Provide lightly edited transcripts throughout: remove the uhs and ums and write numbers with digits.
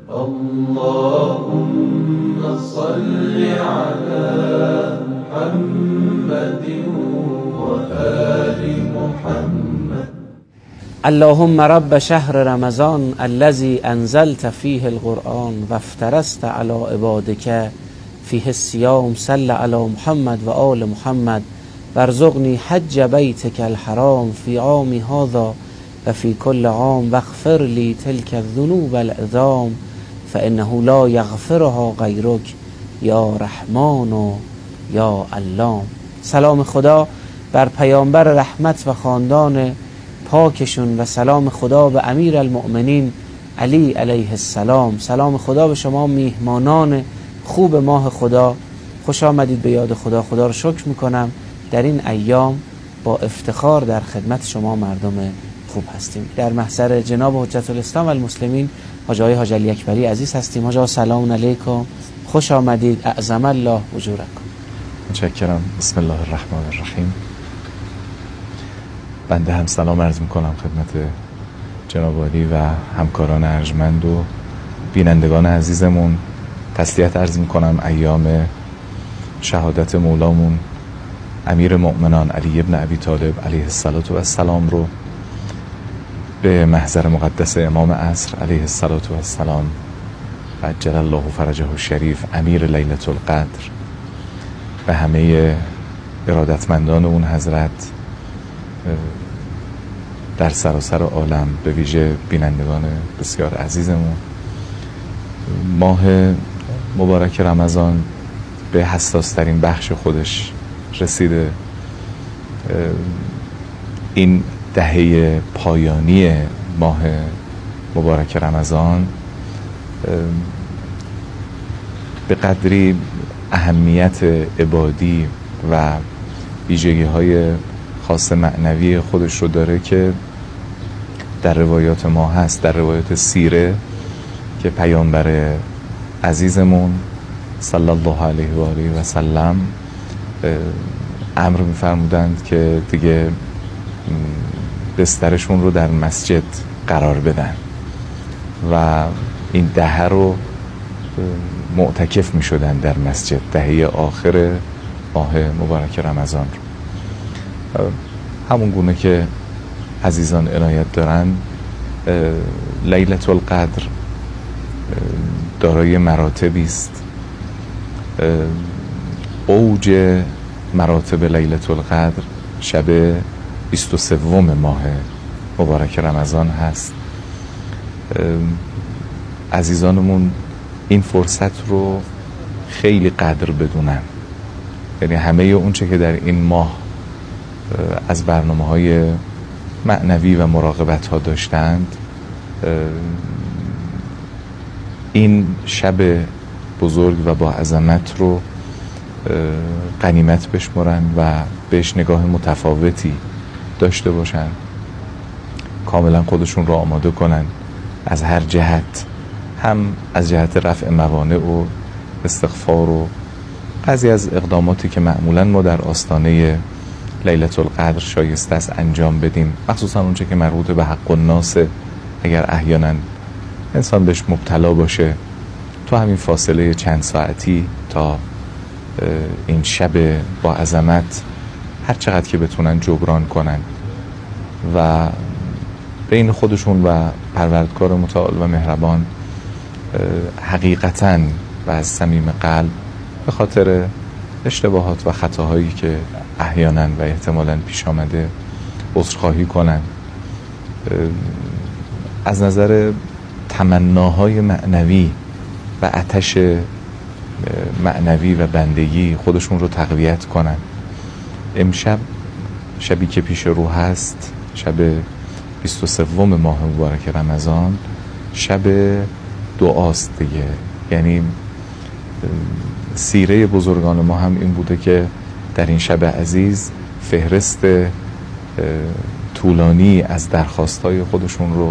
اللهم صل على محمد وآل محمد. اللهم رب شهر رمضان الذي انزلت فيه القرآن وافترست على عبادك فيه الصيام صل على محمد و آل محمد وارزقني حج بیتك الحرام في عام هذا و في كل عام واغفر لي تلك الذنوب العظام فانه لا یغفرها غیرک یا رحمان و یا علام. سلام خدا بر پیامبر رحمت و خاندان پاکشون و سلام خدا به امیر المؤمنین علی علیه السلام. سلام خدا به شما میهمانان خوب ماه خدا. خوش آمدید به یاد خدا. خدا رو شکر میکنم در این ایام با افتخار در خدمت شما مردم خوب هستیم. در محضر جناب حجت الاسلام و المسلمین حاج آقای حاج علی اکبری عزیز هستیم. حاج آقا سلام علیکم، خوش آمدید. اعظم الله اجورکم. متشکرم. بسم الله الرحمن الرحیم. بنده هم سلام عرض میکنم خدمت جناب عالی و همکاران ارجمند و بینندگان عزیزمون. تسلیت عرض میکنم ایام شهادت مولامون امیر مؤمنان علی ابن ابی طالب علیه السلام رو به محضر مقدس امام عصر علیه السلام عجل الله فرجه الشریف امیر لیلة القدر و همه ارادتمندان اون حضرت در سراسر عالم، به ویژه بینندگان بسیار عزیزمون. ماه مبارک رمضان به حساس ترین بخش خودش رسیده. این دهه پایانی ماه مبارک رمضان به قدری اهمیت عبادی و ویژگی های خاص معنوی خودش رو داره که در روایات ما هست، در روایات سیره که پیامبر عزیزمون صلی الله علیه و آله و سلم امر می‌فرمودند که دیگه بسترشون رو در مسجد قرار بدن و این دهه رو معتکف می‌شدن در مسجد، دهه آخر ماه مبارک رمضان رو. همون گونه که عزیزان عنایت دارن، لیلة القدر دارای مراتبی است. اوج مراتب لیلة القدر شب 23 ماه مبارک رمضان هست. عزیزانمون این فرصت رو خیلی قدر بدونن، یعنی همه اون چه که در این ماه از برنامه‌های معنوی و مراقبت ها داشتند، این شب بزرگ و با عظمت رو غنیمت بشمرن و بهش نگاه متفاوتی داشته باشن، کاملا خودشون رو آماده کنن از هر جهت، هم از جهت رفع موانع و استغفار و بعضی از اقداماتی که معمولا ما در آستانه لیلة القدر شایسته است انجام بدیم، مخصوصا اونچه که مربوط به حق الناس. اگر احیانا انسان بهش مبتلا باشه، تو همین فاصله چند ساعتی تا این شب با عظمت هر چقدر که بتونن جبران کنن و بین خودشون و پروردگار متعال و مهربان حقیقتاً و از صمیم قلب به خاطر اشتباهات و خطاهایی که احیانا و احتمالاً پیش آمده عذرخواهی کنن. از نظر تمناهای معنوی و آتش معنوی و بندگی خودشون رو تقویت کنن. امشب شبی که پیش رو هست، شب 23 ماه مبارک رمضان، شب دعاست دیگه. یعنی سیره بزرگان ما هم این بوده که در این شب عزیز فهرست طولانی از درخواستهای خودشون رو،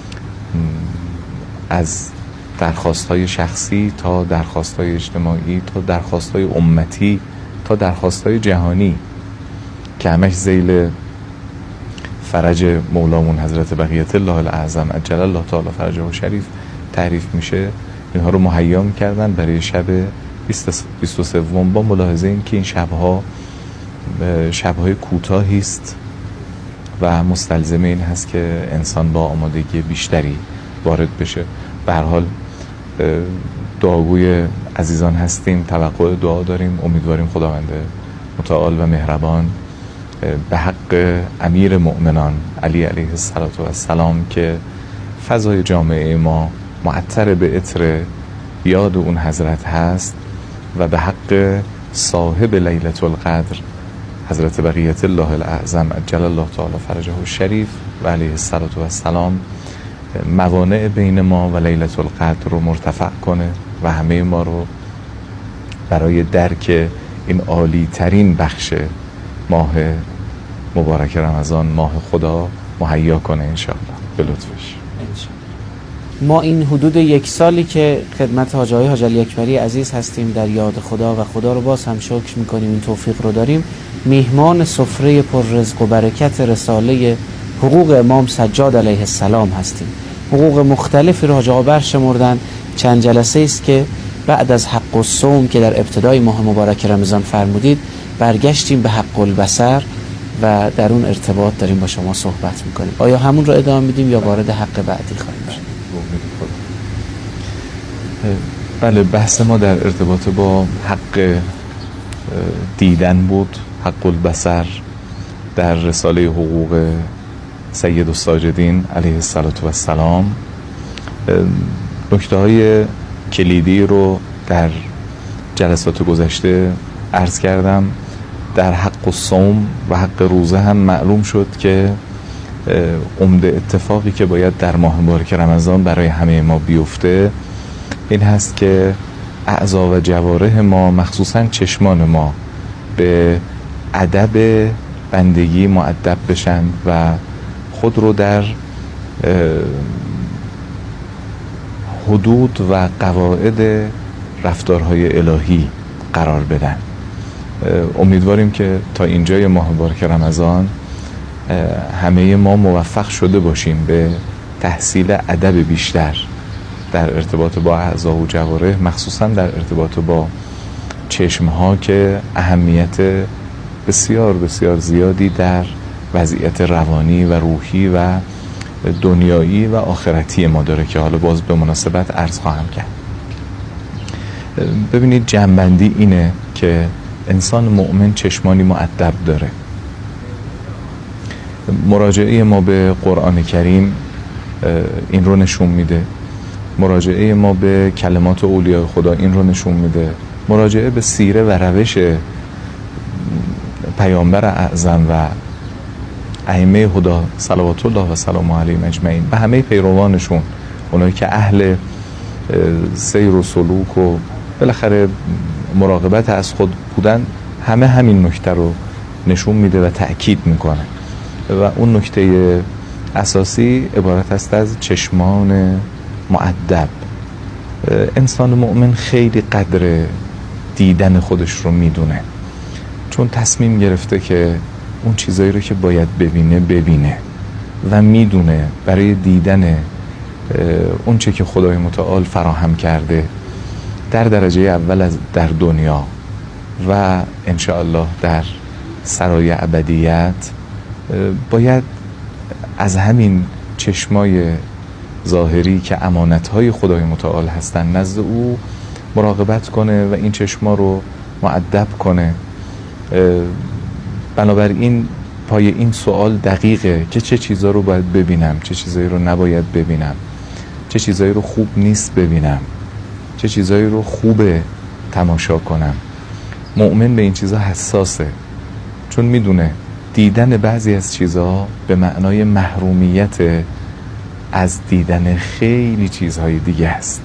از درخواستهای شخصی تا درخواستهای اجتماعی تا درخواستهای امتی تا درخواستهای جهانی که همش ذیل فرج مولامون حضرت بقیت الله الاعظم عجل الله تعالی فرجه و شریف تعریف میشه اینها رو مهیا میکردن برای شب 23 با ملاحظه این که این شبهای کوتاهی است و مستلزم این هست که انسان با آمادگی بیشتری وارد بشه. به هر حال دعاگوی عزیزان هستیم، توقع دعا داریم، امیدواریم خداوند متعال و مهربان به حق امیر مؤمنان علی علیه السلام که فضای جامعه ما معطر به عطر یاد اون حضرت هست و به حق صاحب لیلة القدر حضرت بقیت الله الاعظم عجل الله تعالی فرجه الشریف و علیه السلام موانع بین ما و لیلة القدر رو مرتفع کنه و همه ما رو برای درک این عالی ترین بخش ماه مبارک رمضان، ماه خدا، مهیا کنه انشاءالله به لطفش. ما این حدود 1 سالی که خدمت حاج آقای حاج علی اکبری عزیز هستیم در یاد خدا و خدا رو باز هم شکر میکنیم این توفیق رو داریم، میهمان سفره پر رزق و برکت رساله حقوق امام سجاد علیه السلام هستیم. حقوق مختلفی رو حاج آقا برشمردن. چند جلسه است که بعد از حق الصوم که در ابتدای ماه مبارک رمضان فرمودید برگشتیم به حق البصر و در اون ارتباط داریم با شما صحبت میکنیم. آیا همون رو ادامه میدیم یا وارد حق بعدی خواهیم شد؟ بله، بحث ما در ارتباط با حق دیدن بود، حق البصر در رساله حقوق سید الساجدین علیه السلام. نکته‌های کلیدی رو در جلسات گذشته عرض کردم. در حق الصوم و حق روزه هم معلوم شد که عمده اتفاقی که باید در ماه مبارک رمضان برای همه ما بیفته این هست که اعضا و جوارح ما، مخصوصا چشمان ما، به ادب بندگی مؤدب بشن و خود رو در حدود و قواعد رفتارهای الهی قرار بدن. امیدواریم که تا اینجای ماه مبارک رمضان همه ما موفق شده باشیم به تحصیل ادب بیشتر در ارتباط با اعضا و جوارح، مخصوصا در ارتباط با چشمها که اهمیت بسیار بسیار زیادی در وضعیت روانی و روحی و دنیایی و آخرتی ما داره که حالا باز به مناسبت عرض خواهم کرد. ببینید، جنبندی اینه که انسان مؤمن چشمانی مؤدب داره. مراجعه ما به قرآن کریم این رو نشون میده، مراجعه ما به کلمات اولیاء خدا این رو نشون میده، مراجعه به سیره و روش پیامبر اعظم و ائمه هدا صلوات الله و سلام علیهم اجمعین و همه پیروانشون، اونایی که اهل سیر و سلوک و بالاخره مراقبت از خود بودن، همه همین نکته رو نشون میده و تأکید میکنه و اون نکته اساسی عبارت است از چشمان مؤدب. انسان مؤمن خیلی قدر دیدن خودش رو میدونه، چون تصمیم گرفته که اون چیزایی رو که باید ببینه و میدونه برای دیدن اون چه که خدای متعال فراهم کرده در درجه اول از در دنیا و انشاءالله در سرای ابدیت، باید از همین چشمای ظاهری که امانتهای خدای متعال هستن نزد او مراقبت کنه و این چشما رو مؤدب کنه. بنابراین پای این سوال دقیقه که چه چیزا رو باید ببینم، چه چیزایی رو نباید ببینم، چه چیزایی رو خوب نیست ببینم، چه چیزایی رو خوبه تماشا کنم. مؤمن به این چیزا حساسه، چون میدونه دیدن بعضی از چیزها به معنای محرومیت از دیدن خیلی چیزهای دیگه است.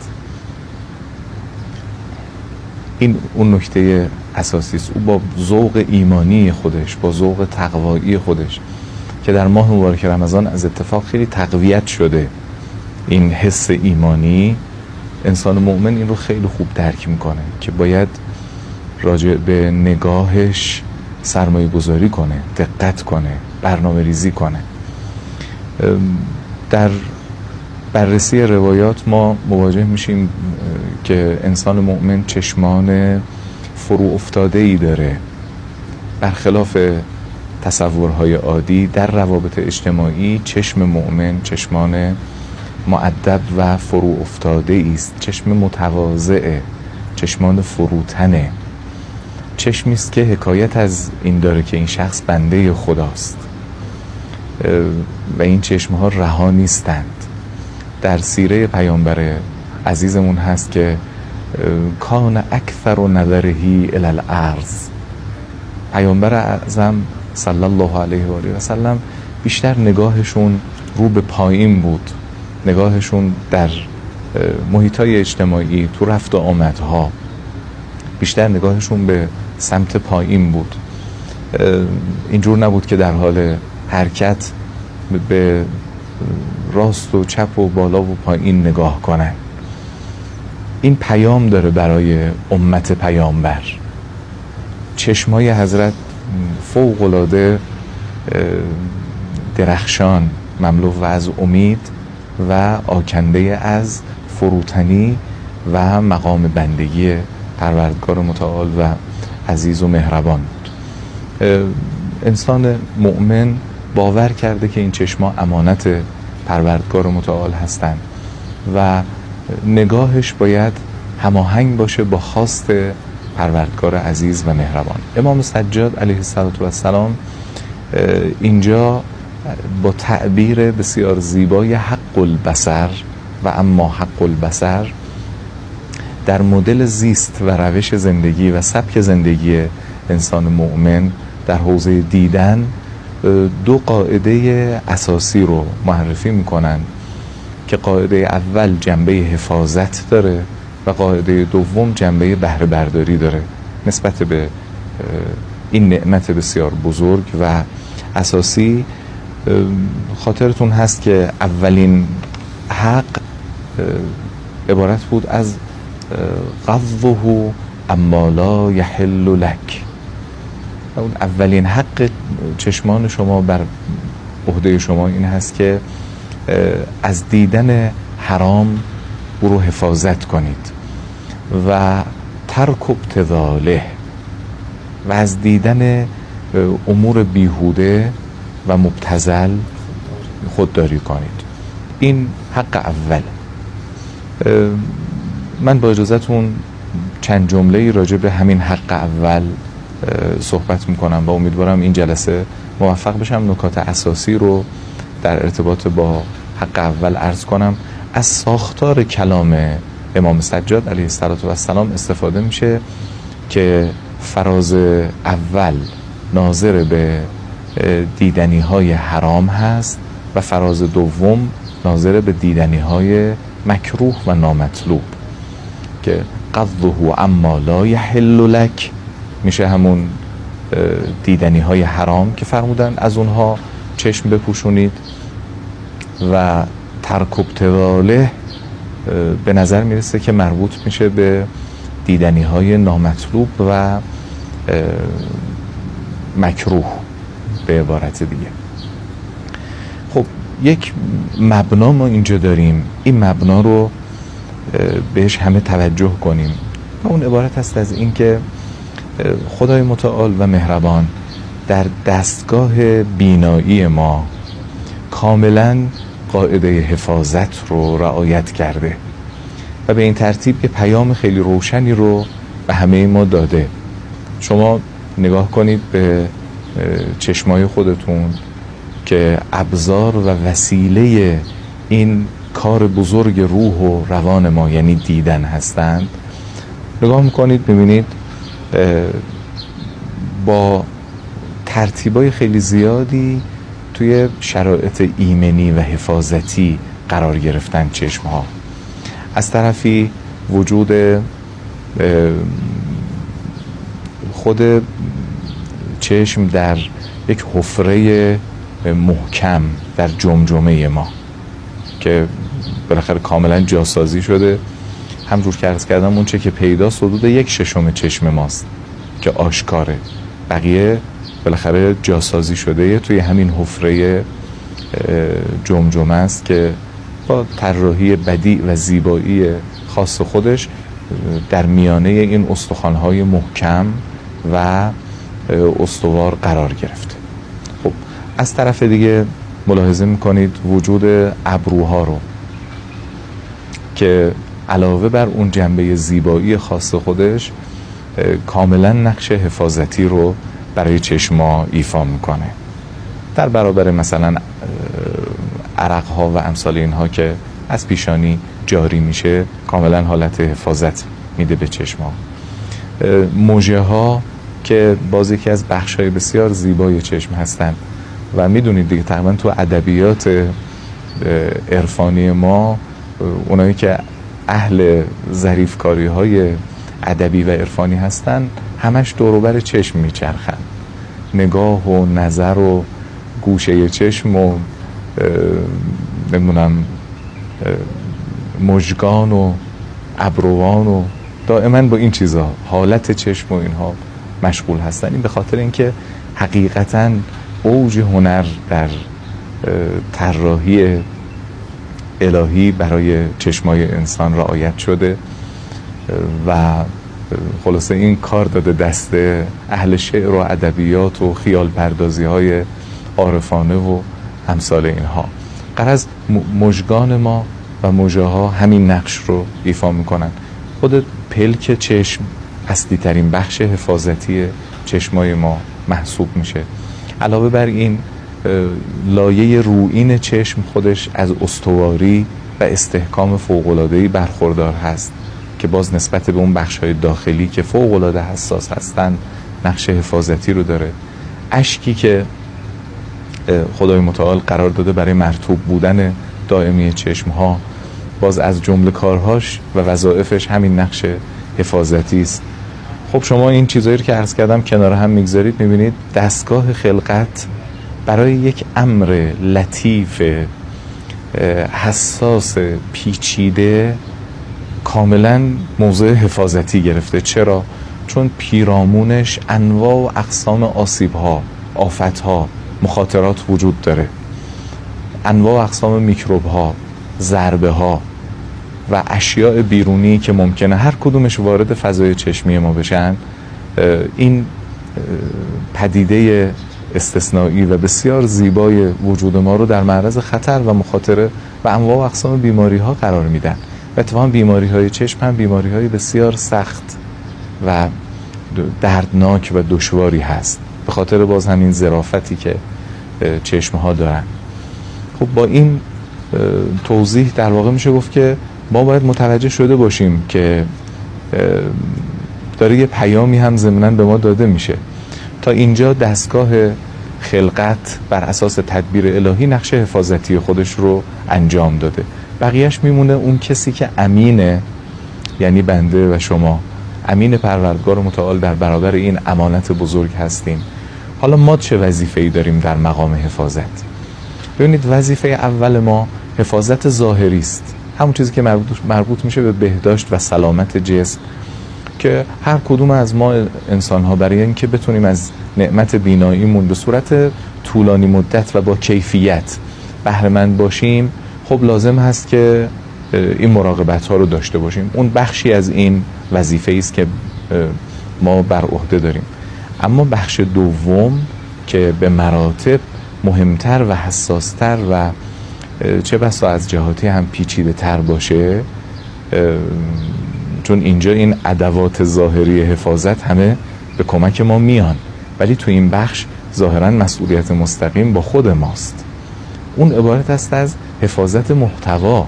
این اون نکته اساسی است. او با ذوق ایمانی خودش، با ذوق تقوایی خودش که در ماه مبارک رمضان از اتفاق خیلی تقویت شده، این حس ایمانی، انسان مؤمن این رو خیلی خوب درک میکنه که باید راجع به نگاهش سرمایه گذاری کنه، دقت کنه، برنامه ریزی کنه. در بررسی روایات ما مواجه میشیم که انسان مؤمن چشمان فرو افتاده‌ای داره. برخلاف تصورهای عادی در روابط اجتماعی چشم مؤمن چشمان مؤدب و فرو افتاده است، چشم متواضعه، چشمان فروتنه، چشمی است که حکایت از این داره که این شخص بنده خداست و این چشمها رها نیستند. در سیره پیامبر عزیزمون هست که کان اکثر نظرهی الی الارض، پیامبر اعظم صلی الله علیه و آله و سلم بیشتر نگاهشون رو به پایین بود، نگاهشون در محیطای اجتماعی تو رفت و آمدها بیشتر نگاهشون به سمت پایین بود. اینجور نبود که در حال حرکت به راست و چپ و بالا و پایین نگاه کنن. این پیام داره برای امت پیامبر. چشمای حضرت فوق‌العاده درخشان، مملو از امید و آکنده از فروتنی و مقام بندگی پروردگار متعال و عزیز و مهربان بود. انسان مؤمن باور کرده که این چشما امانت پروردگار متعال هستند و نگاهش باید هماهنگ باشه با خواست پروردگار عزیز و مهربان. امام سجاد علیه السلام اینجا با تعبیر بسیار زیبای حق البصر و اما حق البصر در مدل زیست و روش زندگی و سبک زندگی انسان مؤمن در حوزه دیدن دو قاعده اساسی رو معرفی میکنن که قاعده اول جنبه حفاظت داره و قاعده دوم جنبه بهره برداری داره نسبت به این نعمت بسیار بزرگ و اساسی. خاطرتون هست که اولین حق عبارت بود از قضه اما لا یحل لک. اون اولین حق چشمان شما بر عهده شما این هست که از دیدن حرام او رو حفاظت کنید و ترک ابتذاله و از دیدن امور بیهوده و مبتذل خودداری کنید. این حق اول. من با اجازهتون چند جمله راجع به همین حق اول صحبت میکنم و امیدوارم این جلسه موفق بشم نکات اساسی رو در ارتباط با حق اول عرض کنم. از ساختار کلام امام سجاد علیه السلام استفاده میشه که فراز اول ناظر به دیدنی های حرام هست و فراز دوم ناظر به دیدنی های مکروه و نامطلوب که قضه اما لا یحل لک میشه همون دیدنی های حرام که فرمودن از اونها چشم بپوشونید و ترک ابتذاله به نظر میرسه که مربوط میشه به دیدنی های نامطلوب و مکروه به عبارت دیگه. خب یک مبنا ما اینجا داریم، این مبنا رو بهش همه توجه کنیم و اون عبارت هست از این که خدای متعال و مهربان در دستگاه بینایی ما کاملا قاعده حفاظت رو رعایت کرده و به این ترتیب که پیام خیلی روشنی رو به همه ما داده. شما نگاه کنید به چشمای خودتون که ابزار و وسیله این کار بزرگ روح و روان ما یعنی دیدن هستند. نگاه میکنید ببینید با ترتیبای خیلی زیادی توی شرایط ایمنی و حفاظتی قرار گرفتن چشم ها. از طرفی وجود خود چشم در یک حفره محکم در جمجمه ما که بالاخره کاملا جاسازی شده. همجور که عرض کردم اون چه که پیداست حدود 1/6 چشم ماست که آشکاره، بقیه بالاخره جاسازی شده توی همین حفره جمجمه است که با طراحی بدیع و زیبایی خاص خودش در میانه این استخوان‌های محکم و استوار قرار گرفته. خب از طرف دیگه ملاحظه میکنید وجود ابروها رو که علاوه بر اون جنبه زیبایی خاص خودش کاملا نقش حفاظتی رو برای چشما ایفا میکنه، در برابر مثلا عرقها و امثال اینها که از پیشانی جاری میشه کاملا حالت حفاظت میده به چشما. موژه ها که باز یکی از بخش‌های بسیار زیبای چشم هستن و میدونید دیگه تقریبا تو ادبیات عرفانی ما اونایی که اهل ظریفکاری های ادبی و عرفانی هستن همش دور و بر چشم میچرخن، نگاه و نظر و گوشه چشم و نمیدونم مژگان و ابروان و دائما با این چیزها حالت چشم و اینها مشغول هستن. این به خاطر اینکه حقیقتا اوج هنر در طراحی الهی برای چشمای انسان رعایت شده و خلاصه این کار داده دست اهل شعر و ادبیات و خیال پردازی های عارفانه و امثال اینها. غرض مژگان ما و موژه ها همین نقش رو ایفا میکنن. خود پلک چشم اصلی ترین بخش حفاظتی چشمای ما محسوب میشه. علاوه بر این لایه رویین چشم خودش از استواری و استحکام فوق‌العاده‌ای برخوردار هست که باز نسبت به اون بخش‌های داخلی که فوق‌العاده حساس هستن نقش حفاظتی رو داره. اشکی که خدای متعال قرار داده برای مرطوب بودن دائمی چشم‌ها باز از جمله کارهاش و وظایفش همین نقش حفاظتی است. خب شما این چیزایی رو که عرض کردم کنار هم میگذارید، میبینید دستگاه خلقت برای یک امر لطیف حساس پیچیده کاملا موضع حفاظتی گرفته. چرا؟ چون پیرامونش انواع و اقسام آسیب‌ها، آفت‌ها، مخاطرات وجود داره، انواع و اقسام میکروب‌ها، ضربه‌ها و اشیاء بیرونی که ممکنه هر کدومش وارد فضای چشمی ما بشن. این پدیده استثنایی و بسیار زیبای وجود ما رو در معرض خطر و مخاطره و انواع و اقسام بیماری ها قرار میدن. و اتفاقا بیماری های چشم هم بیماری های بسیار سخت و دردناک و دشواری هست به خاطر باز همین ظرافتی که چشم ها دارن. خب با این توضیح در واقع میشه گفت که ما باید متوجه شده باشیم که داره یه پیامی هم ضمناً به ما داده میشه. تا اینجا دستگاه خلقت بر اساس تدبیر الهی نقش حفاظتی خودش رو انجام داده. بقیهش میمونه اون کسی که امینه، یعنی بنده و شما امین پروردگار متعال در برابر این امانت بزرگ هستیم. حالا ما چه وظیفه‌ای داریم در مقام حفاظت؟ ببینید وظیفه اول ما حفاظت ظاهری است، همون چیزی که مربوط میشه به بهداشت و سلامت جسم که هر کدوم از ما انسان ها برای اینکه بتونیم از نعمت بیناییمون به صورت طولانی مدت و با کیفیت بهره مند باشیم خب لازم هست که این مراقبت ها رو داشته باشیم. اون بخشی از این وظیفه است که ما بر عهده داریم. اما بخش دوم که به مراتب مهمتر و حساستر و چه بسا از جهاتی هم پیچیده تر باشه، چون اینجا این ادوات ظاهری حفاظت همه به کمک ما میان، ولی تو این بخش ظاهرا مسئولیت مستقیم با خود ماست. اون عبارت است از حفاظت محتوا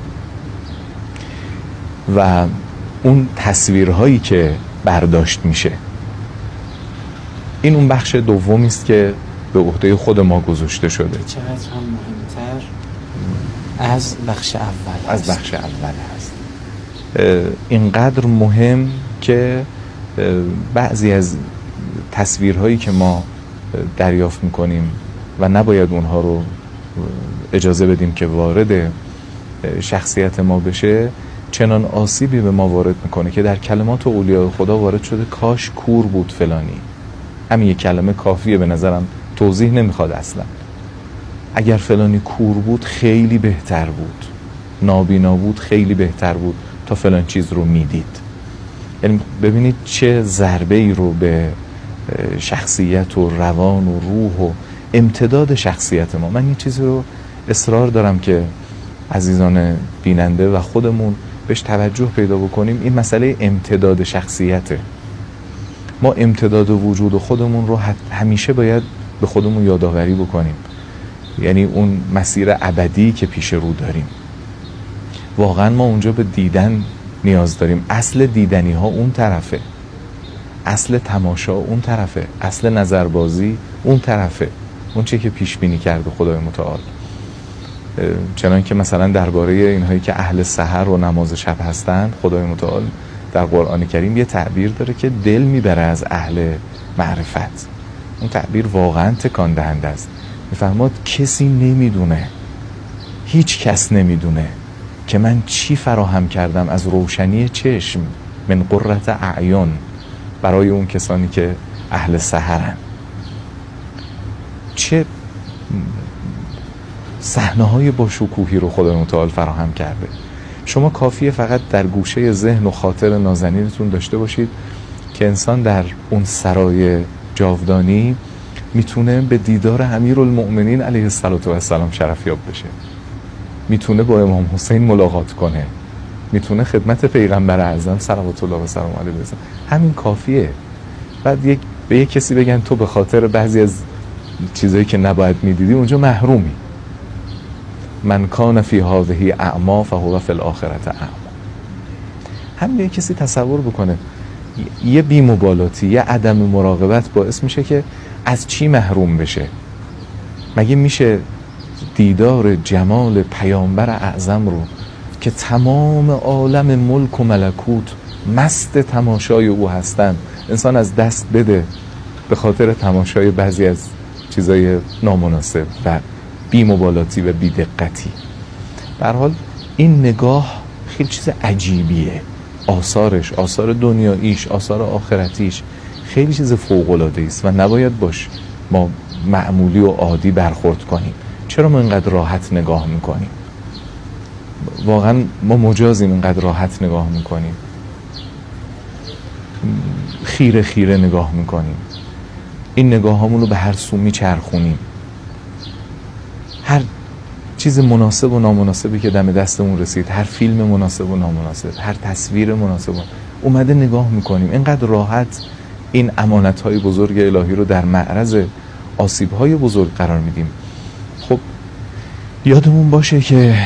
و اون تصویرهایی که برداشت میشه. این اون بخش دومی است که به عهده خود ما گذاشته شده. چقدر هم مهمتر از بخش اول از بخش اول هست. اینقدر مهم که بعضی از تصویرهایی که ما دریافت میکنیم و نباید اونها رو اجازه بدیم که وارد شخصیت ما بشه، چنان آسیبی به ما وارد میکنه که در کلمات اولیاء خدا وارد شده کاش کور بود فلانی. همین یک کلمه کافیه، به نظرم توضیح نمیخواد اصلا. اگر فلانی کور بود خیلی بهتر بود. نابینا بود خیلی بهتر بود تا فلان چیز رو میدید. یعنی ببینید چه ضربه ای رو به شخصیت و روان و روح و امتداد شخصیت ما. من این چیزی رو اصرار دارم که عزیزان بیننده و خودمون بهش توجه پیدا بکنیم. این مسئله امتداد شخصیته. ما امتداد وجود خودمون رو همیشه باید به خودمون یادآوری بکنیم. یعنی اون مسیر ابدی که پیش رو داریم، واقعا ما اونجا به دیدن نیاز داریم. اصل دیدنی ها اون طرفه، اصل تماشا اون طرفه، اصل نظربازی اون طرفه، اون چیزی که پیش بینی کرده خدای متعال. چنان که مثلا درباره اینهایی که اهل سحر و نماز شب هستند، خدای متعال در قرآن کریم یه تعبیر داره که دل میبره از اهل معرفت. اون تعبیر واقعا تکان دهنده است. میفرماد کسی نمیدونه، هیچ کس نمیدونه که من چی فراهم کردم از روشنی چشم، من قرة اعین، برای اون کسانی که اهل سحرن. چه صحنه‌های با شکوهی رو خدای متعال فراهم کرده. شما کافیه فقط در گوشه ذهن و خاطر نازنینتون داشته باشید که انسان در اون سرای جاودانی میتونه به دیدار امیرالمؤمنین علیه السلام شرفیاب بشه، میتونه با امام حسین ملاقات کنه، میتونه خدمت پیغمبر اعظم صلوات الله و سلام علیه بزن. همین کافیه. بعد به یک کسی بگن تو به خاطر بعضی از چیزایی که نباید میدیدی اونجا محرومی. من کان فی هذه اعما فهو فی الاخره اعما. همین یک کسی تصور بکنه یه بی‌مبالاتی، یه عدم مراقبت باعث میشه که از چی محروم بشه. مگه میشه دیدار جمال پیامبر اعظم رو که تمام عالم ملک و ملکوت مست تماشای او هستن انسان از دست بده به خاطر تماشای بعضی از چیزای نامناسب و بی‌مبالاتی و بی‌دقتی؟ به هر حال این نگاه خیلی چیز عجیبیه. آثارش، آثار دنیاییش، آثار آخرتیش خیلی چیز فوق‌العاده است و نباید باش ما معمولی و عادی برخورد کنیم. چرا ما اینقدر راحت نگاه میکنیم؟ واقعا ما مجازیم اینقدر راحت نگاه میکنیم، خیره خیره نگاه میکنیم، این نگاه همون رو به هر سو میچرخونیم. هر چیز مناسب و نامناسبی که دم دستمون رسید، هر فیلم مناسب و نامناسب، هر تصویر مناسب اومده نگاه میکنیم. اینقدر راحت این امانت‌های بزرگ الهی رو در معرض آسیب‌های بزرگ قرار میدیم. خب یادمون باشه که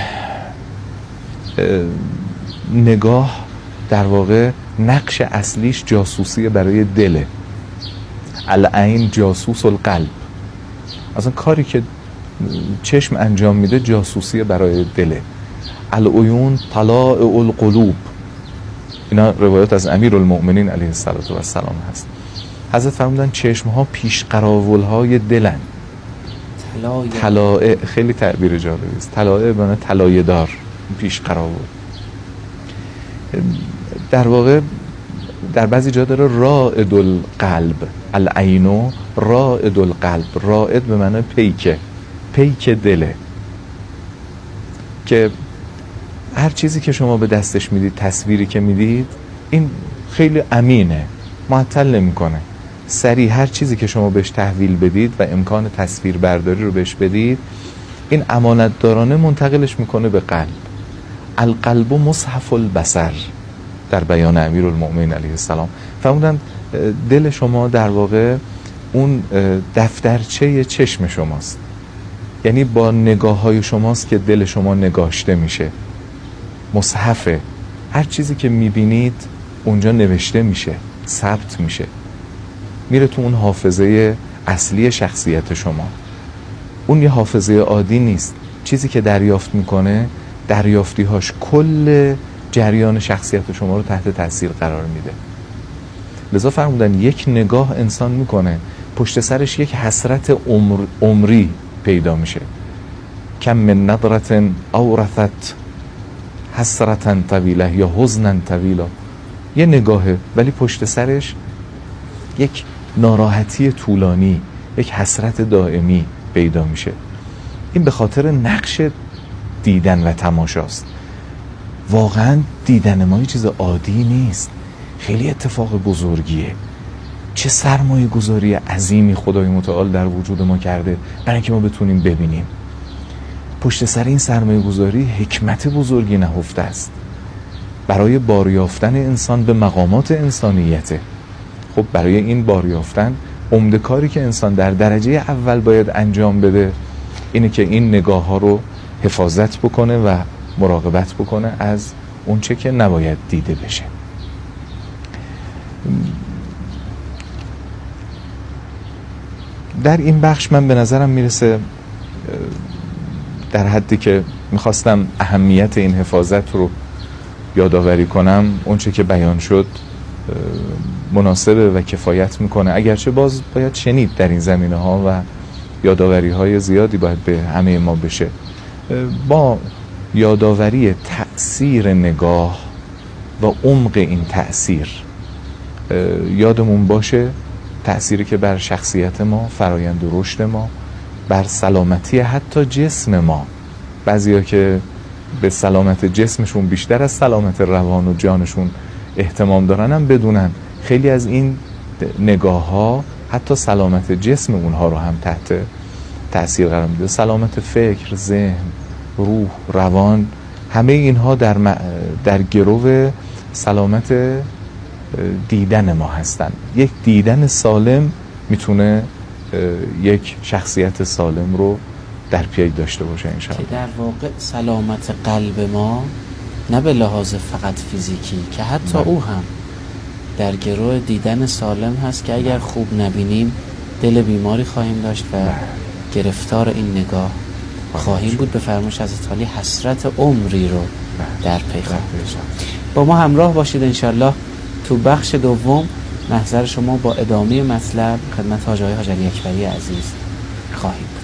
نگاه در واقع نقش اصلیش جاسوسی برای دله. العین جاسوس القلب. اصلا کاری که چشم انجام میده جاسوسی برای دله. العیون طلائع القلوب. اینا روایات از امیرالمؤمنین علیه السلام هست. حضرت فرمودن چشم ها پیش قراول های دلن. طلائع خیلی تعبیر جالبی است. طلائع معنی طلایه دار، پیش قراول. در واقع در بعضی جا داره رائد القلب. العین رائد القلب. رائد به معنی پیک دله، که هر چیزی که شما به دستش میدید، تصویری که میدید، این خیلی امینه، معطل نمیکنه. سریع هر چیزی که شما بهش تحویل بدید و امکان تصویر برداری رو بهش بدید، این امانتدارانه منتقلش میکنه به قلب. القلب مصحف البصر در بیان امیرالمؤمنین علیه السلام. فرمودن دل شما در واقع اون دفترچه چشم شماست. یعنی با نگاه های شماست که دل شما نگاشته میشه. مصحفه. هر چیزی که میبینید اونجا نوشته میشه، ثبت میشه، میره تو اون حافظه اصلی شخصیت شما. اون یه حافظه عادی نیست. چیزی که دریافت میکنه، دریافتیهاش کل جریان شخصیت شما رو تحت تاثیر قرار میده. لذا فرمودن یک نگاه انسان میکنه، پشت سرش یک حسرت عمری پیدا میشه. کم من نظرة اورثت حسرة طویله یا حزنا طویلا. یه نگاهه ولی پشت سرش یک ناراحتی طولانی، یک حسرت دائمی پیدا میشه. این به خاطر نقش دیدن و تماشاست. واقعا دیدن ما یه چیز عادی نیست، خیلی اتفاق بزرگیه. چه سرمایه گذاری عظیمی خدای متعال در وجود ما کرده برای اینکه ما بتونیم ببینیم. پشت سر این سرمایه گذاری حکمت بزرگی نهفته است برای باریافتن انسان به مقامات انسانیته. خب برای این باریافتن عمده کاری که انسان در درجه اول باید انجام بده اینه که این نگاه ها رو حفاظت بکنه و مراقبت بکنه از اون چه که نباید دیده بشه. در این بخش من به نظرم میرسه در حدی که میخواستم اهمیت این حفاظت رو یادآوری کنم، اون چه که بیان شد مناسبه و کفایت میکنه، اگرچه باز باید شنید در این زمینه ها و یادآوری های زیادی باید به همه ما بشه. با یادآوری تأثیر نگاه و عمق این تأثیر یادمون باشه تأثیری که بر شخصیت ما، فرایند رشد ما، بر سلامتی حتی جسم ما، بعضیا که به سلامت جسمشون بیشتر از سلامت روان و جانشون اهتمام دارن هم بدونن خیلی از این نگاه ها حتی سلامت جسم اونها رو هم تحت تأثیر قرار میده. سلامت فکر، ذهن، روح، روان، همه اینها در گرو سلامت دیدن ما هستن. یک دیدن سالم میتونه یک شخصیت سالم رو در پی داشته باشه انشاءالله. که در واقع سلامت قلب ما نه به لحاظ فقط فیزیکی که حتی او هم در گروه دیدن سالم هست که اگر خوب نبینیم دل بیماری خواهیم داشت و گرفتار این نگاه خواهیم بود. به فرمایش حضرت علی حسرت عمری رو در پی خواهیم. با ما همراه باشید انشالله. تو بخش دوم محضر شما با ادامه مطلب خدمت حاج آقای حاج علی اکبری عزیز خواهیم بود.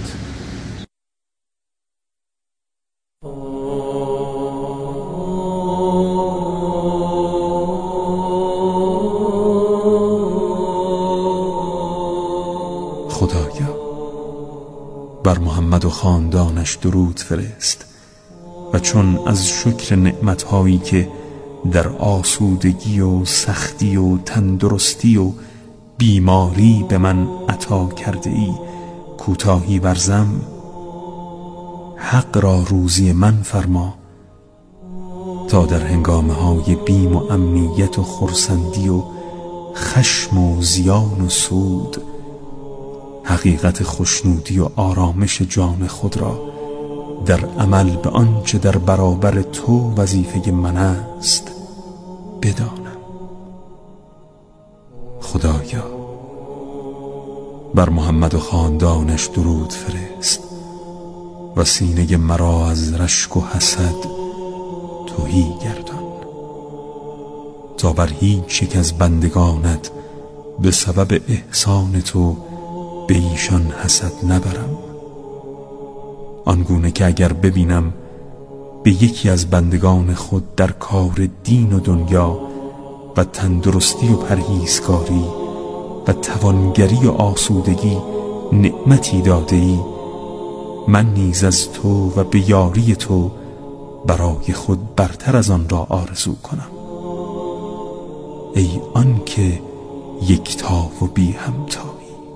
خدایا بر محمد و خاندانش درود فرست و چون از شکر نعمتهایی که در آسودگی و سختی و تندرستی و بیماری به من عطا کرده ای کوتاهی ورزم، حق را روزی من فرما تا در هنگامه های بیم و امنیت و خرسندی و خشم و زیان و سود حقیقت خوشنودی و آرامش جان خود را در عمل به آنچه در برابر تو وظیفه من است بدانم. خدایا بر محمد و خاندانش درود فرست و سینه مرا از رشک و حسد تهی گردان تا بر هیچ یک از بندگانت به سبب احسان تو به ایشان حسد نبرم، آنگونه که اگر ببینم به یکی از بندگان خود در کار دین و دنیا و تندرستی و پرهیزکاری و توانگری و آسودگی نعمتی داده ای، من نیز از تو و به یاری تو برای خود برتر از آن را آرزو کنم. ای آن که یکتا و بی همتایی.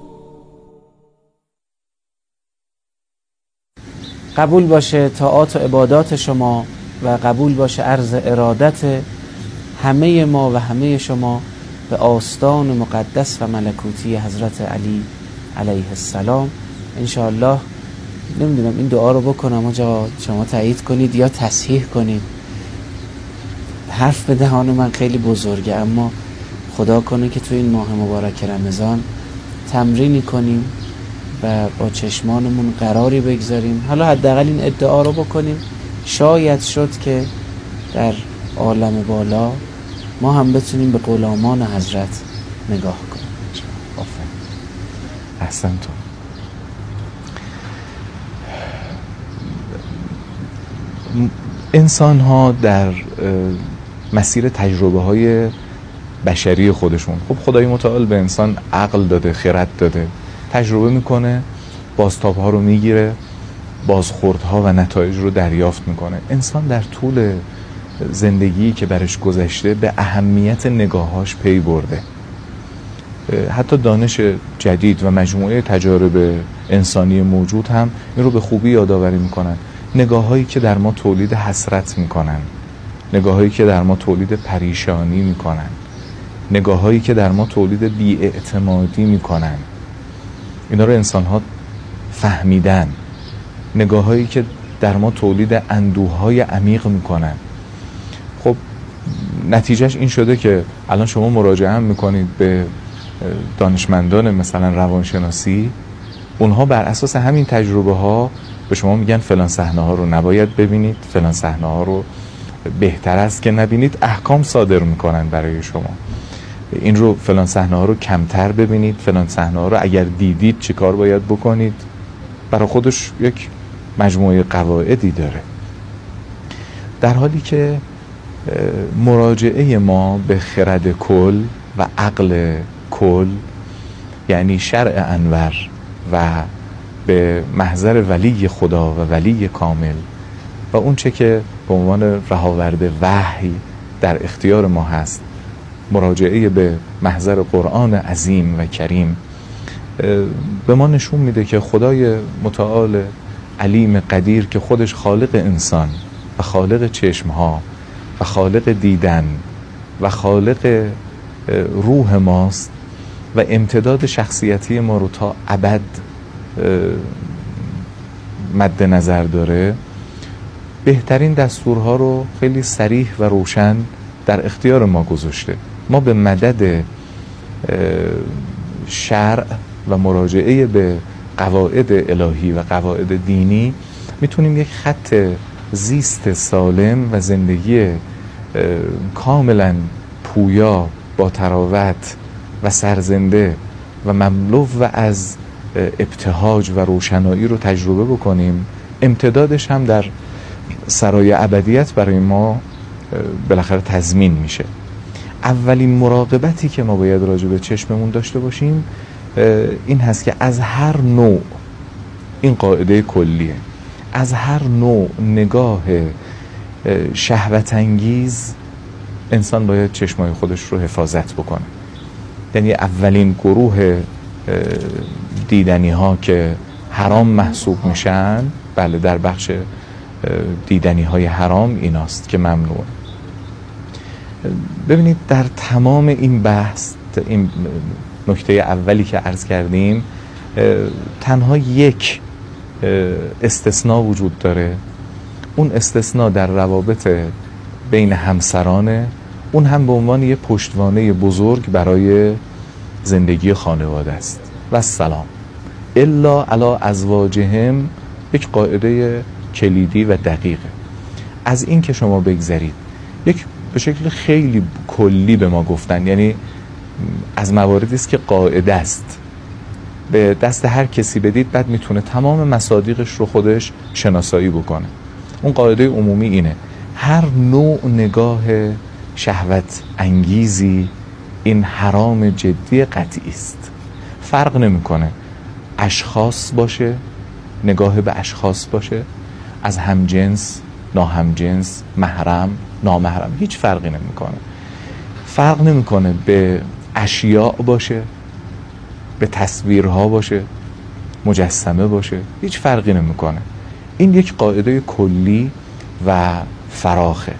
قبول باشه طاعات و عبادات شما و قبول باشه عرض ارادت همه ما و همه شما به آستان مقدس و ملکوتی حضرت علی علیه السلام. انشاءالله نمیدونم این دعا رو بکنم آجا شما تایید کنید یا تصحیح کنید. حرف به دهان من خیلی بزرگه، اما خدا کنه که تو این ماه مبارک رمضان تمرینی کنیم و با چشمانمون قراری بگذاریم. حالا حداقل این ادعا رو بکنیم شاید شد که در عالم بالا ما هم بتونیم به غلامان حضرت نگاه کنیم. آفرین، احسنتون. انسان ها در مسیر تجربه های بشری خودشون، خب خدای متعال به انسان عقل داده، خرد داده، تجربه میکنه، بازتاب‌ها رو میگیره، بازخوردها و نتایج رو دریافت میکنه. انسان در طول زندگی که برش گذشته به اهمیت نگاهاش پی برده. حتی دانش جدید و مجموعه تجارب انسانی موجود هم این رو به خوبی یادآوری میکنن. نگاهایی که در ما تولید حسرت میکنن، نگاهایی که در ما تولید پریشانی میکنن، نگاهایی که در ما تولید بی‌اعتمادی میکنن، اینا رو انسان ها فهمیدن. نگاهایی که در ما تولید اندوه‌های عمیق میکنن. خب نتیجهش این شده که الان شما مراجعه هم میکنید به دانشمندان مثلا روانشناسی، اونها بر اساس همین تجربه ها به شما میگن فلان صحنه ها رو نباید ببینید، فلان صحنه ها رو بهتر است که نبینید، احکام صادر میکنن برای شما. این رو فلان صحنه ها رو کمتر ببینید، فلان صحنه ها رو اگر دیدید چی کار باید بکنید. برای خودش یک مجموعه قواعدی داره. در حالی که مراجعه ما به خرد کل و عقل کل، یعنی شرع انور و به محضر ولی خدا و ولی کامل و اون چه که به عنوان رهاورد وحی در اختیار ما هست، مراجعه به محضر قرآن عظیم و کریم، به ما نشون میده که خدای متعال علیم قدیر که خودش خالق انسان و خالق چشمها و خالق دیدن و خالق روح ماست و امتداد شخصیتی ما رو تا ابد مد نظر داره، بهترین دستورها رو خیلی صریح و روشن در اختیار ما گذاشته. ما به مدد شرع و مراجعه به قواعد الهی و قواعد دینی میتونیم یک خط زیست سالم و زندگی کاملا پویا با تراوت و سرزنده و مملو و از ابتهاج و روشنایی رو تجربه بکنیم. امتدادش هم در سرای ابدیت برای ما بالاخره تضمین میشه. اولین مراقبتی که ما باید راجع به چشممون داشته باشیم این هست که از هر نوع، این قاعده کلیه، از هر نوع نگاه شهوت انگیز انسان باید چشمای خودش رو حفاظت بکنه. یعنی اولین گروه دیدنی ها که حرام محسوب میشن، بله، در بخش دیدنی های حرام ایناست که ممنوع. ببینید در تمام این بحث، این نکته اولی که عرض کردیم، تنها یک استثناء وجود داره. اون استثناء در روابط بین همسرانه، اون هم به عنوان یه پشتوانه بزرگ برای زندگی خانواده است. و سلام الا علی ازواجهم، یک قاعده کلیدی و دقیقه. از این که شما بگذرید، یک به شکل خیلی کلی به ما گفتن، یعنی از مواردی است که قاعده است، به دست هر کسی بدید بعد میتونه تمام مصادیقش رو خودش شناسایی بکنه. اون قاعده عمومی اینه: هر نوع نگاه شهوت انگیزی این حرام جدی قطعی است. فرق نمیکنه اشخاص باشه، نگاه به اشخاص باشه، از همجنس، ناهمجنس، محرم، نامحرم، هیچ فرقی نمیکنه. فرق نمیکنه به اشیاء باشه، به تصویرها باشه، مجسمه باشه، هیچ فرقی نمیکنه. این یک قاعده کلی و فراخه.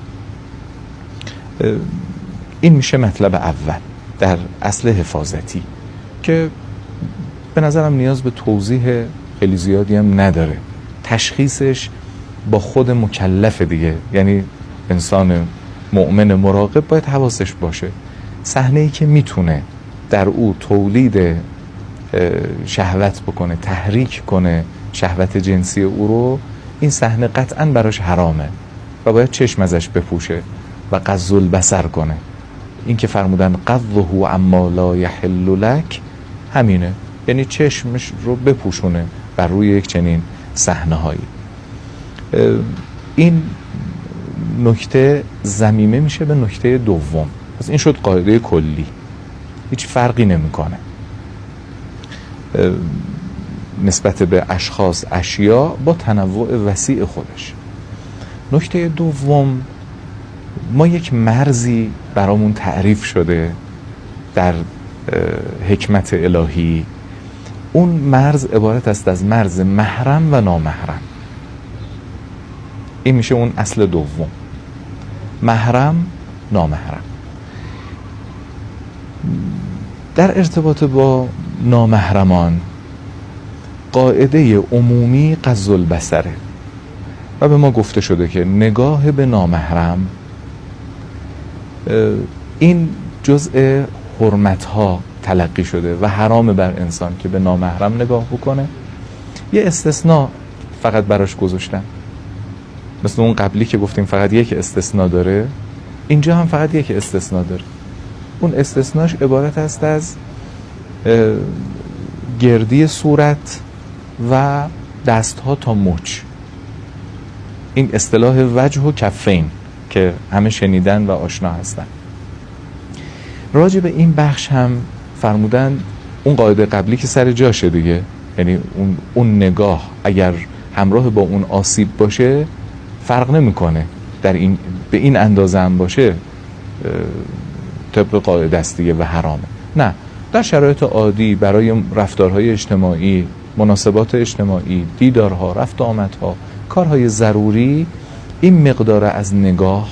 این میشه مطلب اول در اصل حفاظتی که به نظرم نیاز به توضیح خیلی زیادی هم نداره. تشخیصش با خود مکلف دیگه، یعنی انسان مؤمن مراقب باید حواسش باشه. صحنه‌ای که میتونه در او تولید شهوت بکنه، تحریک کنه شهوت جنسی او رو، این صحنه قطعاً براش حرامه و باید چشم ازش بپوشه و غض البصر کنه. این که فرمودن قضه عما لا یحل لک، همینه، یعنی چشمش رو بپوشونه بر روی یک چنین صحنه هایی. این نکته ضمیمه میشه به نکته دوم. پس این شد قاعده کلی، هیچ فرقی نمیکنه نسبت به اشخاص، اشیا با تنوع وسیع خودش. نکته دوم ما یک مرزی برامون تعریف شده در حکمت الهی. اون مرز عبارت است از مرز محرم و نامحرم. این میشه اون اصل دوم، محرم نامحرم. در ارتباط با نامحرمان قاعده عمومی غض البصره و به ما گفته شده که نگاه به نامحرم این جزء حرمت‌ها تلقی شده و حرام بر انسان که به نامحرم نگاه بکنه. یه استثناء فقط براش گذاشتن، مثل اون قبلی که گفتیم فقط یک استثناء داره، اینجا هم فقط یک استثناء داره. اون استثناش عبارت است از گردی صورت و دستها تا مچ. این اصطلاح وجه و کفین که همه شنیدن و آشنا هستن. راجع به این بخش هم فرمودن اون قاعده قبلی که سر جاشه دیگه، یعنی اون نگاه اگر همراه با اون آسیب باشه فرق نمیکنه، در این به این اندازه هم باشه طبق قاعده است دیگه و حرامه. نه، در شرایط عادی برای رفتارهای اجتماعی، مناسبات اجتماعی، دیدارها، رفت و آمدها، کارهای ضروری، این مقدار از نگاه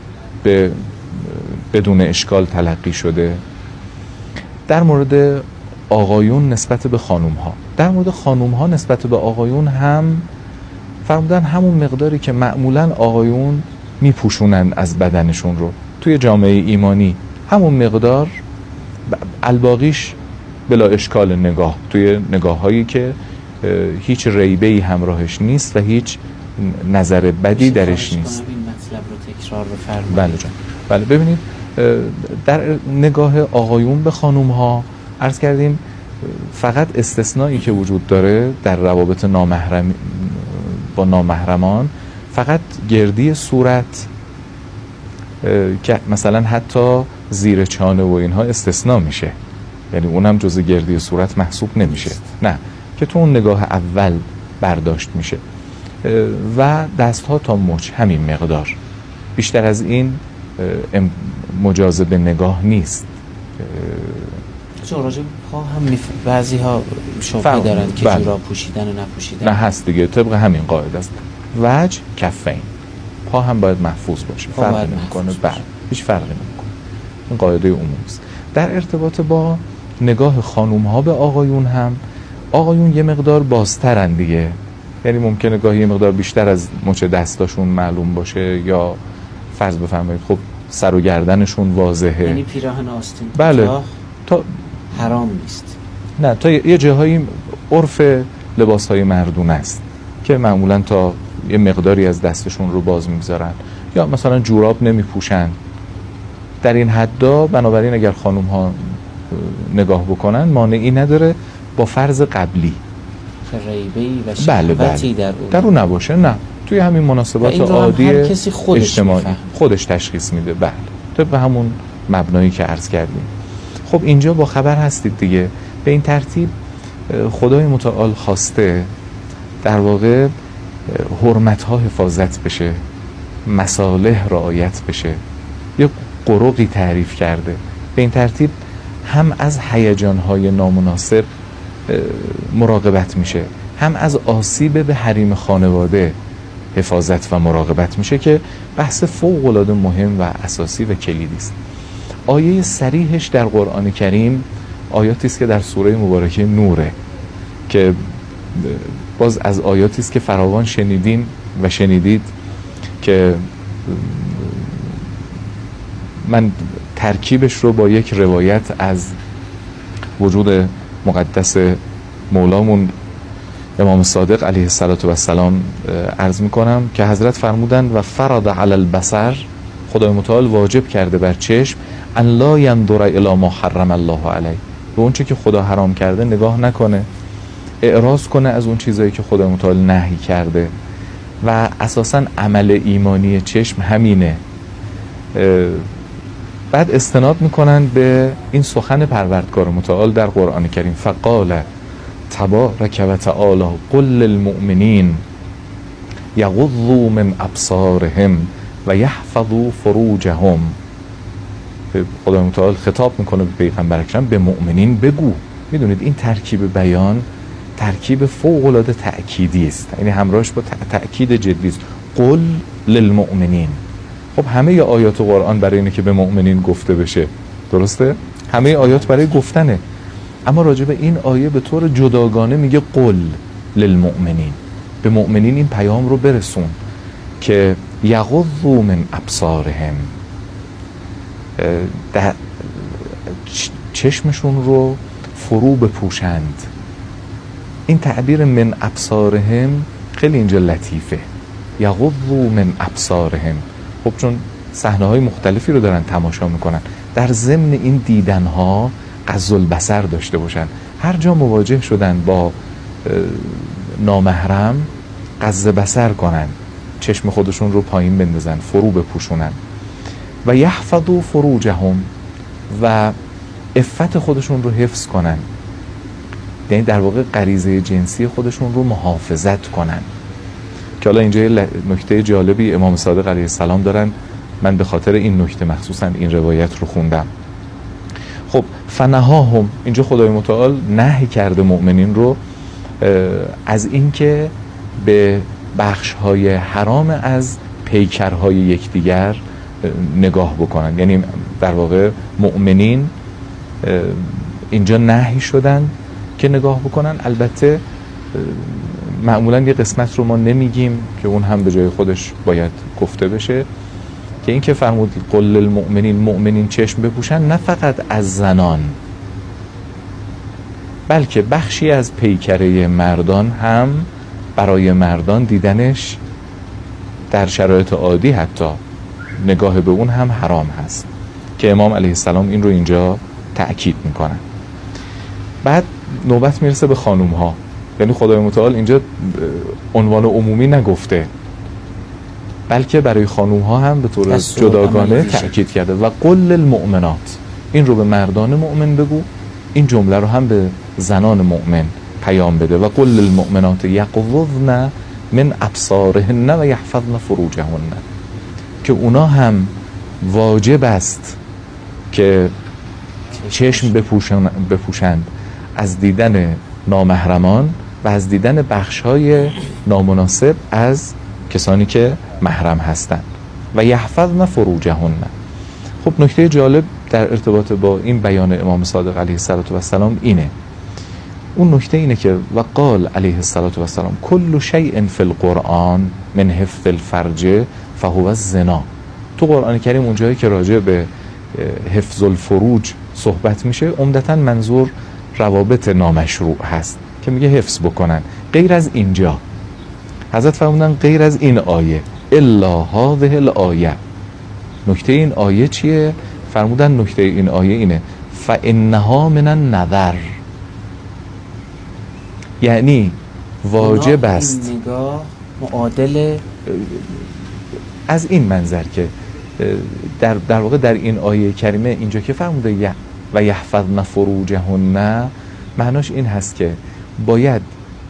بدون اشکال تلقی شده. در مورد آقایون نسبت به خانوم ها، در مورد خانوم ها نسبت به آقایون هم فرمودن همون مقداری که معمولا آقایون میپوشونن از بدنشون رو توی جامعه ایمانی، همون مقدار، الباقیش بلا اشکال نگاه، توی نگاه هایی که هیچ ریبه‌ای همراهش نیست و هیچ نظر بدی درش نیست. این مطلب رو تکرار بفرمایید. بله جان. بله، ببینید در نگاه آقایون به خانوم ها عرض کردیم فقط استثنایی که وجود داره در روابط با نامحرمان فقط گردی صورت که مثلا حتی زیر چانه و اینها استثناء میشه، یعنی اونم جزء گردی صورت محسوب نمیشه، نه، که تو اون نگاه اول برداشت میشه. و دستها تا مچ، همین مقدار، بیشتر از این مجاز به نگاه نیست. راجع پا هم بعضی ها شبهه دارن که جوراب پوشیدن و نپوشیدن. نه، هست دیگه، طبق همین قاعده است. وجه کفین، پا هم باید محفوظ باشه، فرق نمیکنه. بله، هیچ فرقی نمیکنه، این قاعده عمومی است. در ارتباط با نگاه خانوم ها به آقایون هم، آقایون یه مقدار بازترن دیگه، یعنی ممکنه گاهی یه مقدار بیشتر از مچ دستاشون معلوم باشه، یا فرض بفرمایید خب سر و گردنشون واضحه، یعنی پیراهن آستین بله تا حرام نیست. نه، تا یه جاهایی عرف لباسهای مردونه است که معمولا تا یه مقداری از دستشون رو باز میگذارن، یا مثلا جوراب نمیپوشن. در این حدا بنابراین اگر خانوم ها نگاه بکنن مانعی نداره با فرض قبلی ریبه‌ای و شهوتی در اون نباشه. نه، توی همین مناسبات عادی اجتماعی خودش تشخیص میده. بله، طبق همون مبنایی که عرض کردیم. خب اینجا با خبر هستید دیگه، به این ترتیب خدای متعال خواسته در واقع حرمت‌ها حفاظت بشه، مصالح رعایت بشه، یه قرقی تعریف کرده. به این ترتیب هم از هیجان‌های نامناسب مراقبت میشه، هم از آسیب به حریم خانواده حفاظت و مراقبت میشه که بحث فوق‌العاده مهم و اساسی و کلیدی است. آیه صریحش در قرآن کریم آیاتی است که در سوره مبارکه نوره، که باز از آیاتی است که فراوان شنیدین و شنیدید، که من ترکیبش رو با یک روایت از وجود مقدس مولامون امام صادق علیه السلام عرض میکنم که حضرت فرمودند و فرض علی البصر، خدای متعال واجب کرده بر چشم، ان لا ينظر الی ما حرم الله علیه، به اون چه که خدا حرام کرده نگاه نکنه، اعراض کنه از اون چیزایی که خدای متعال نهی کرده. و اساساً عمل ایمانی چشم همینه. بعد استناد میکنن به این سخن پروردگار متعال در قرآن کریم، فقال تبارک و تعالی قل للمؤمنین یغضوا من ابصارهم و یحفظوا فروجهم. خدای متعال خطاب میکنه به پیغمبر اکرم به مؤمنین بگو. میدونید این ترکیب بیان ترکیب فوق العاده تأکیدی است، یعنی همراهش با تأکید جدی است. قل للمؤمنین. خب همه آیات قرآن برای اینه که به مؤمنین گفته بشه، درسته؟ همه آیات برای گفتنه، اما راجع به این آیه به طور جداگانه میگه قل للمؤمنین، به مؤمنین این پیام رو برسون که یغضوا من ابصارهم، چشمشون رو فرو بپوشند. این تعبیر من ابصارهم خیلی اینجا لطیفه، یغضوا من ابصارهم. خب چون صحنه‌های مختلفی رو دارن تماشا میکنن، در ضمن این دیدنها غض البصر داشته باشن. هر جا مواجه شدن با نامحرم غض بصر کنن، چشم خودشون رو پایین بندازن، فرو بپوشونن. و یحفظوا فروجهم، و عفت خودشون رو حفظ کنن، یعنی در واقع غریزه جنسی خودشون رو محافظت کنن. که حالا اینجا یه نکته جالبی امام صادق علیه السلام دارن، من به خاطر این نکته مخصوصا این روایت رو خوندم. خب فنهاهم، اینجا خدای متعال نهی کرده مؤمنین رو از اینکه به بخش‌های حرام از پیکرهای یکدیگر نگاه بکنن. یعنی در واقع مؤمنین اینجا نهی شدن که نگاه بکنن. البته معمولا یه قسمت رو ما نمیگیم که اون هم به جای خودش باید گفته بشه، که این که فرمود قل للمؤمنین، مؤمنین چشم بپوشن، نه فقط از زنان بلکه بخشی از پیکره مردان هم برای مردان دیدنش در شرایط عادی حتی نگاه به اون هم حرام هست، که امام علیه السلام این رو اینجا تأکید میکنن. بعد نوبت میرسه به خانوم ها، یعنی خدای متعال اینجا عنوان عمومی نگفته بلکه برای خانوم ها هم به طور جداگانه تأکید کرده. و قل للمؤمنات، این رو به مردان مؤمن بگو، این جمله رو هم به زنان مؤمن پیام بده. و قل للمؤمنات یغضضن من ابصارهن و یحفظن فروجهن، که اونا هم واجب است که چشم بپوشند از دیدن نامحرمان و از دیدن بخش‌های نامناسب از کسانی که محرم هستند. و یحفظن فروجهن. خب نکته جالب در ارتباط با این بیان امام صادق علیه السلام اینه، اون نکته اینه که و قال علیه السلام کل شیء فی القرآن من حفظ الفرج فهو الزنا. تو قرآن کریم اونجایی که راجع به حفظ الفروج صحبت میشه عمدتاً منظور روابط نامشروع هست که میگه حفظ بکنن. غیر از اینجا حضرت فرمودن غیر از این آیه، الا هذه الآیه. نکته این آیه چیه؟ فرمودن نکته این آیه اینه فانها من النظر، یعنی واجب است نگاه معادل از این منظر که در واقع در این آیه کریمه اینجا که فرموده و یحفظن فروجهن، معناش این هست که باید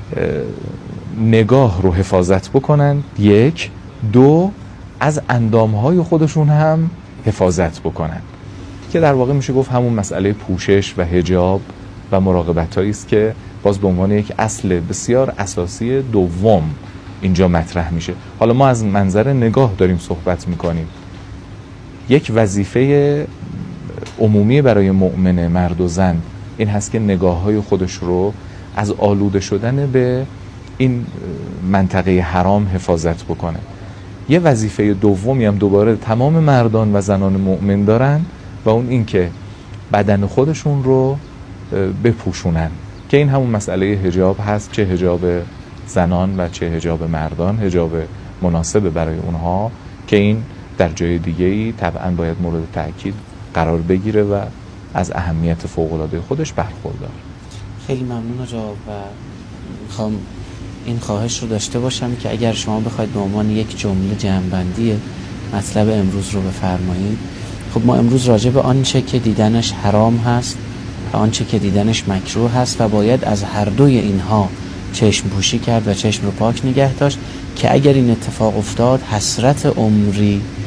نگاه رو حفاظت بکنن، یک، دو، از اندامهای خودشون هم حفاظت بکنن، که در واقع میشه گفت همون مسئله پوشش و حجاب و مراقبتایی است که باز به عنوان یک اصل بسیار اساسی دوم اینجا مطرح میشه. حالا ما از منظر نگاه داریم صحبت میکنیم. یک وظیفه عمومی برای مؤمن مرد و زن این هست که نگاه‌های خودش رو از آلوده شدن به این منطقه حرام حفاظت بکنه. یه وظیفه دومی هم دوباره تمام مردان و زنان مؤمن دارن و اون این که بدن خودشون رو بپوشونن، که این همون مسئله حجاب هست، چه حجاب زنان و چه حجاب مردان، حجاب مناسب برای اونها، که این در جای دیگه‌ای طبعاً باید مورد تأکید قرار بگیره و از اهمیت فوق‌العاده خودش برخوردار. خیلی ممنون آقا و میخوام این خواهش رو داشته باشم که اگر شما بخواید به عنوان یک جمله جمع‌بندی مطلب امروز رو بفرمایید. خب ما امروز راجع به آنچه که دیدنش حرام هست و آنچه که دیدنش مکروه هست و باید از هر دوی اینها چشم پوشی کرد و چشم رو پاک نگه داشت، که اگر این اتفاق افتاد حسرت عمری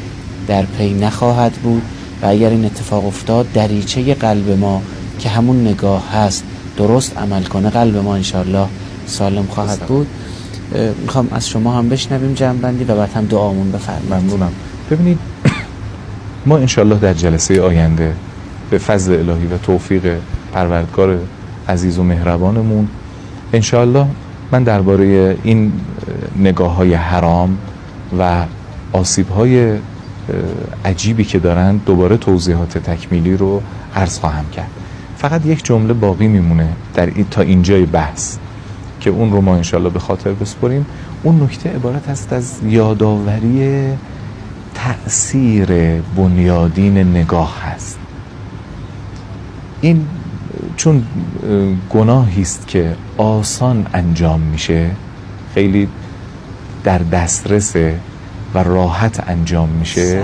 در پی نخواهد بود و اگر این اتفاق افتاد دریچه قلب ما که همون نگاه هست درست عمل کنه، قلب ما انشالله سالم خواهد بود. میخوام از شما هم بشنویم جمع‌بندی و بعد هم دعامون بفرمایید. ممنونم. ببینید ما انشالله در جلسه آینده به فضل الهی و توفیق پروردگار عزیز و مهربانمون انشالله من درباره این نگاه‌های حرام و آسیب‌های عجیبی که دارن دوباره توضیحات تکمیلی رو عرض خواهم کرد. فقط یک جمله باقی میمونه تا اینجای بحث که اون رو ما انشالله به خاطر بسپریم. اون نکته عبارت است از یادآوری تأثیر بنیادین نگاه هست. این چون گناهی است که آسان انجام میشه، خیلی در دسترسه و راحت انجام میشه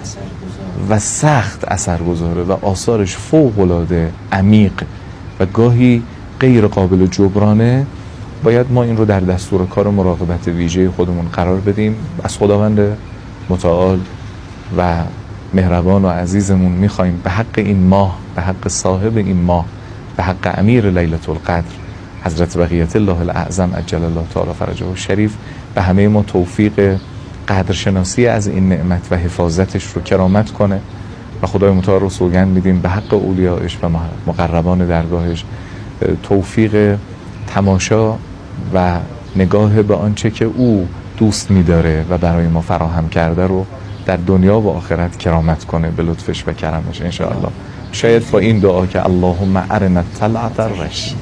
و سخت اثرگذاره و آثارش فوق‌العاده عمیق و گاهی غیر قابل جبرانه، باید ما این رو در دستور کار مراقبت ویژه خودمون قرار بدیم. از خداوند متعال و مهربان و عزیزمون میخوایم به حق این ماه، به حق صاحب این ماه، به حق امیر لیلة القدر حضرت بقیت الله الاعظم عجل الله تعالی فرجه الشریف به همه ما توفیق قدرشناسی از این نعمت و حفاظتش رو کرامت کنه و خدای متعال رو سوگند میدیم به حق اولیایش و مقربان درگاهش توفیق تماشا و نگاه به آنچه که او دوست می‌داره و برای ما فراهم کرده رو در دنیا و آخرت کرامت کنه به لطفش و کرمش انشاءالله. شاید با این دعا که اللهم ارنا الطلعة الرشید.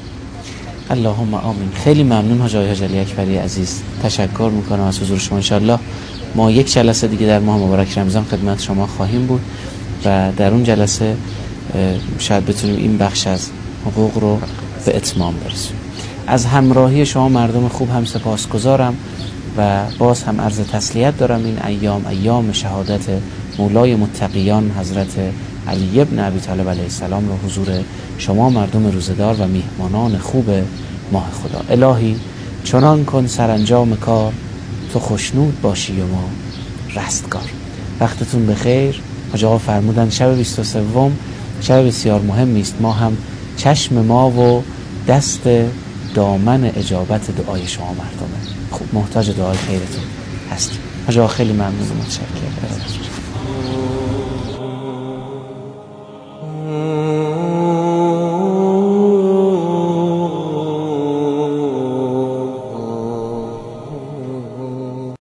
اللهم آمین. خیلی ممنون حاج علی اکبری عزیز، تشکر میکنم از حضور شما. انشاءالله ما یک جلسه دیگه در ماه مبارک رمضان خدمت شما خواهیم بود و در اون جلسه شاید بتونیم این بخش از حقوق رو به اتمام برسونیم. از همراهی شما مردم خوب هم سپاسگزارم و باز هم عرض تسلیت دارم. این ایام شهادت مولای متقیان حضرت علی ابن ابی طالب علیه السلام رو حضور شما مردم روزدار و میهمانان خوب ماه خدا. الهی چنان کن سرانجام کار، تو خوشنود باشی و ما رستگار. وقتتون بخیر. حاج آقا فرمودن شب 23 شب بسیار مهمی است. ما هم چشم ما و دست دامن اجابت دعای شما مردمه خوب محتاج دعای خیرتون هستیم. حاج آقا خیلی ممنون و متشکرم.